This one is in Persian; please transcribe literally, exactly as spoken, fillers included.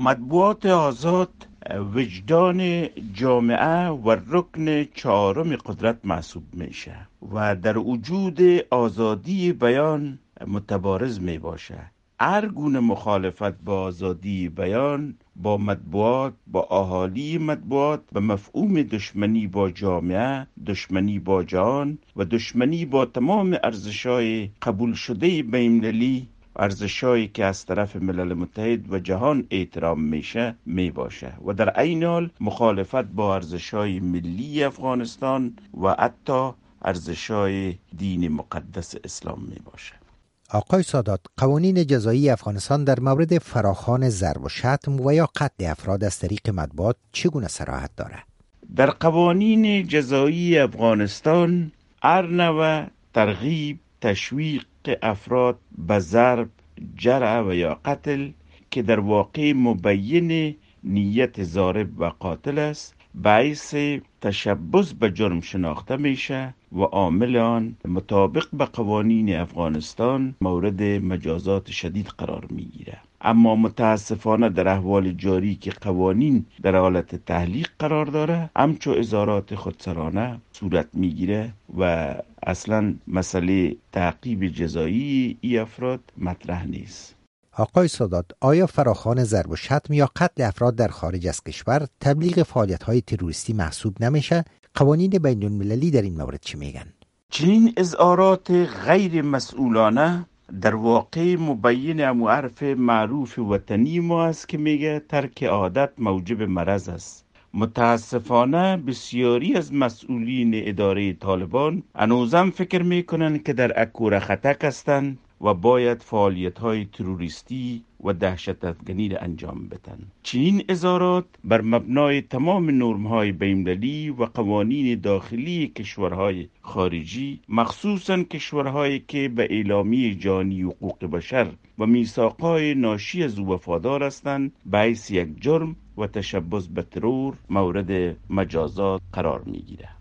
مطبوعات آزاد وجدان جامعه و رکن چهارم قدرت محسوب میشه و در وجود آزادی بیان متبارز می باشه. هر گونه مخالفت با آزادی بیان، با مطبوعات، با اهالی مطبوعات، به مفهوم دشمنی با جامعه، دشمنی با جهان و دشمنی با تمام ارزش‌های قبول شده بین‌المللی، ارزش‌هایی که از طرف ملل متحد و جهان احترام میشه می باشه و در عین حال مخالفت با ارزش‌های ملی افغانستان و حتی ارزش‌های دین مقدس اسلام می باشه. آقای سادات، قوانین جزایی افغانستان در مورد فراخوان ضرب و شتم و یا قتل افراد از طریق مطبوعات چگونه صراحت دارد؟ در قوانین جزایی افغانستان هر نوع ترغیب، تشویق افراد به ضرب، جرح و یا قتل که در واقع مبین نیت ضارب و قاتل است، باعث تشبث به جرم شناخته میشه و عامل آن مطابق به قوانین افغانستان مورد مجازات شدید قرار میگیره. اما متاسفانه در احوال جاری که قوانین در حالت تحلیق قرار داره، همچو اظهارات خودسرانه صورت میگیره و اصلا مسئله تعقیب جزایی ای افراد مطرح نیست. آقای سادات، آیا فراخوان ضرب و شتم یا قتل افراد در خارج از کشور تبلیغ فعالیت‌های تروریستی محسوب نمیشه؟ قوانین بین المللی در این مورد چی میگن؟ چنین اظهارات غیر مسئولانه در واقع مبین امو حرف معروف وطنی ما است که میگه ترک عادت موجب مرض است. متاسفانه بسیاری از مسئولین اداره طالبان هنوزم فکر میکنن که در اکور خطک هستند و باید فعالیت‌های تروریستی و دهشت افکنی را انجام بدن. چنین اظهارات بر مبنای تمام نرم‌های بین‌المللی و قوانین داخلی کشورهای خارجی، مخصوصاً کشورهایی که به اعلامیه جهانی حقوق بشر و میثاق‌های ناشی از او وفادار هستند، باعث یک جرم و تشبث به ترور مورد مجازات قرار می‌گیرد.